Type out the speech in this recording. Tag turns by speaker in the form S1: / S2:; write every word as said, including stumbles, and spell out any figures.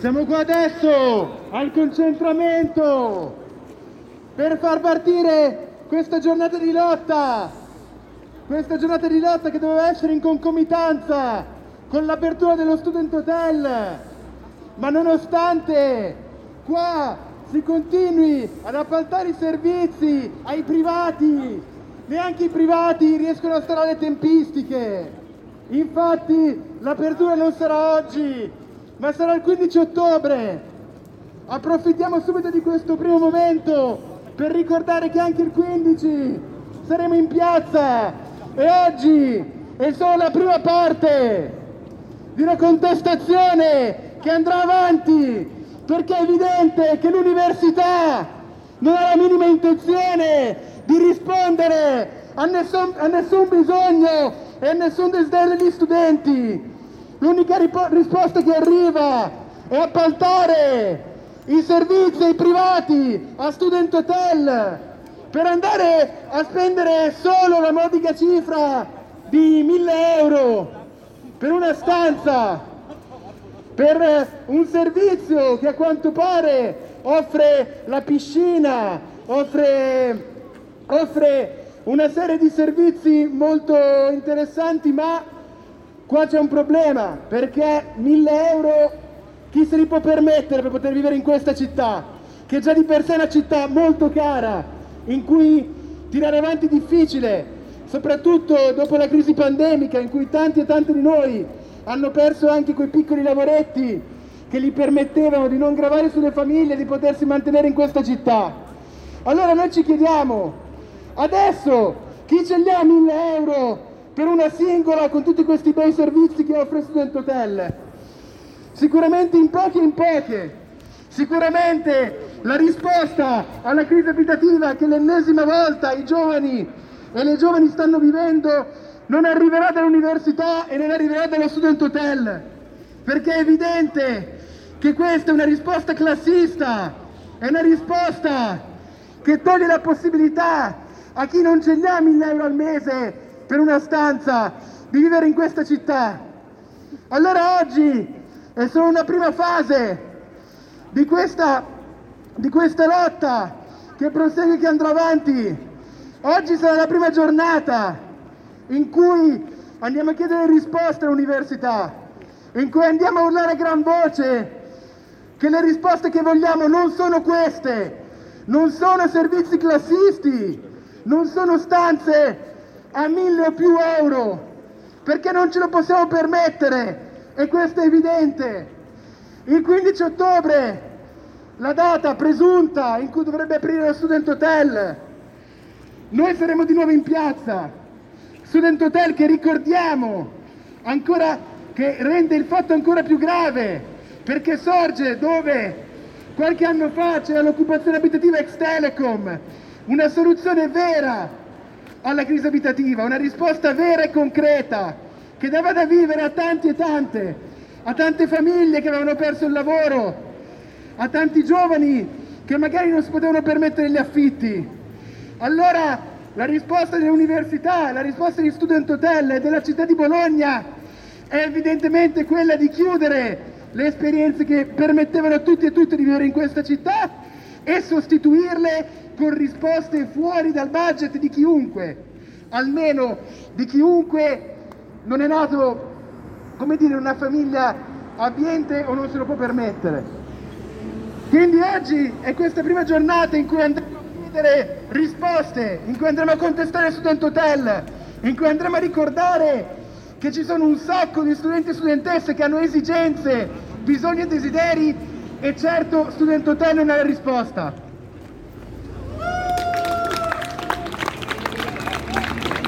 S1: Siamo qua adesso al concentramento per far partire questa giornata di lotta, questa giornata di lotta che doveva essere in concomitanza con l'apertura dello Student Hotel, ma nonostante qua si continui ad appaltare i servizi ai privati, neanche i privati riescono a stare alle tempistiche. Infatti l'apertura non sarà oggi, ma sarà il quindici ottobre. Approfittiamo subito di questo primo momento per ricordare che anche il quindici saremo in piazza e oggi è solo la prima parte di una contestazione che andrà avanti, perché è evidente che l'università non ha la minima intenzione di rispondere a nessun, a nessun bisogno e a nessun desiderio degli studenti. L'unica risposta che arriva è appaltare i servizi ai privati, a Student Hotel, per andare a spendere solo la modica cifra di mille euro per una stanza, per un servizio che a quanto pare offre la piscina, offre, offre una serie di servizi molto interessanti, ma qua c'è un problema, perché mille euro chi se li può permettere per poter vivere in questa città, che già di per sé è una città molto cara, in cui tirare avanti è difficile, soprattutto dopo la crisi pandemica, in cui tanti e tanti di noi hanno perso anche quei piccoli lavoretti che gli permettevano di non gravare sulle famiglie e di potersi mantenere in questa città. Allora noi ci chiediamo, adesso chi ce li ha mille euro per una singola con tutti questi bei servizi che offre Student Hotel? Sicuramente in poche e in poche. Sicuramente la risposta alla crisi abitativa che l'ennesima volta i giovani e le giovani stanno vivendo non arriverà dall'università e non arriverà dallo Student Hotel, perché è evidente che questa è una risposta classista, è una risposta che toglie la possibilità a chi non ce li ha mille euro al mese per una stanza di vivere in questa città. Allora oggi è solo una prima fase di questa, di questa lotta che prosegue, che andrà avanti. Oggi sarà la prima giornata in cui andiamo a chiedere risposte all'università, in cui andiamo a urlare a gran voce che le risposte che vogliamo non sono queste, non sono servizi classisti, non sono stanze a mille o più euro, perché non ce lo possiamo permettere. E questo è evidente. Il quindici ottobre, la data presunta in cui dovrebbe aprire lo Student Hotel, noi saremo di nuovo in piazza. Student Hotel che ricordiamo ancora, che rende il fatto ancora più grave, perché sorge dove qualche anno fa c'era l'occupazione abitativa ex Telecom, una soluzione vera alla crisi abitativa, una risposta vera e concreta che dava da vivere a tanti e tante, a tante famiglie che avevano perso il lavoro, a tanti giovani che magari non si potevano permettere gli affitti. Allora la risposta dell'università, la risposta degli Student Hotel e della città di Bologna è evidentemente quella di chiudere le esperienze che permettevano a tutti e tutte di vivere in questa città e sostituirle con risposte fuori dal budget di chiunque, almeno di chiunque non è nato, come dire, in una famiglia abbiente o non se lo può permettere. Quindi oggi è questa prima giornata in cui andremo a chiedere risposte, in cui andremo a contestare il Student Hotel, in cui andremo a ricordare che ci sono un sacco di studenti e studentesse che hanno esigenze, bisogni e desideri, e certo Student Hotel non è la risposta.